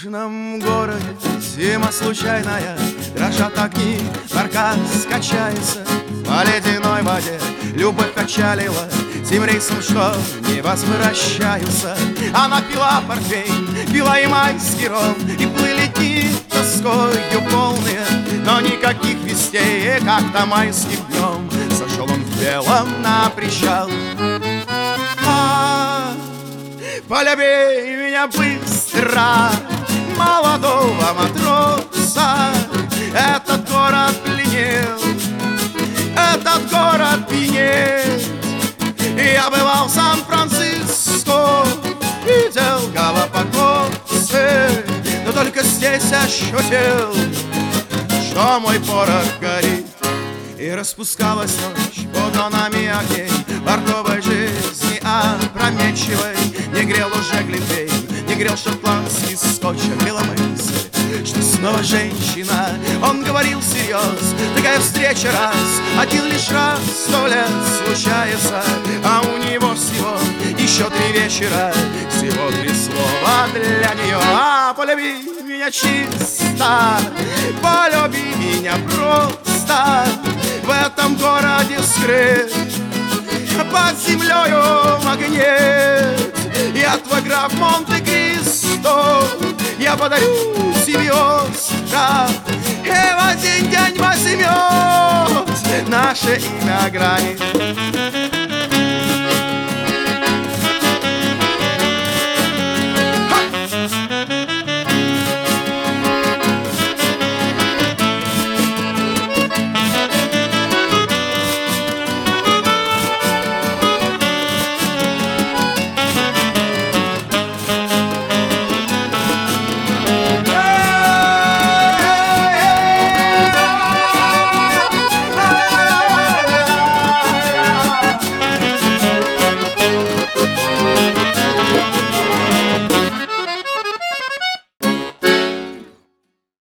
южном городе зима случайная, дрожат огни, каркас качается по ледяной воде. Любовь качалила тем рейсом, что не возвращаются. Она пила портвейн, пила и майский ром, и плыли дни тоскою полные, но никаких вестей, как-то майским днем сошел он в белом на причал. Полюби меня быстро, молодого матроса. Этот город пленил, этот город пьянеет. Я бывал в Сан-Франциско, видел Галапагосы, но только здесь ощутил, что мой порох горит. И распускалась ночь под лунами огней портовой жизни опрометчивой. Не грел уже глинтвейн, не грел шотландский скотч, а грела мысль, что снова женщина. Он говорил всерьез, такая встреча раз, один лишь раз 100 лет случается. А у него всего еще 3 вечера, всего 3 слова для нее. Полюби меня чисто, полюби меня просто. В этом городе скрыт под землею магнит. Я твой граф Монте-Кристо, я подарю тебе остров, и в один день возьмет наше имя гранит.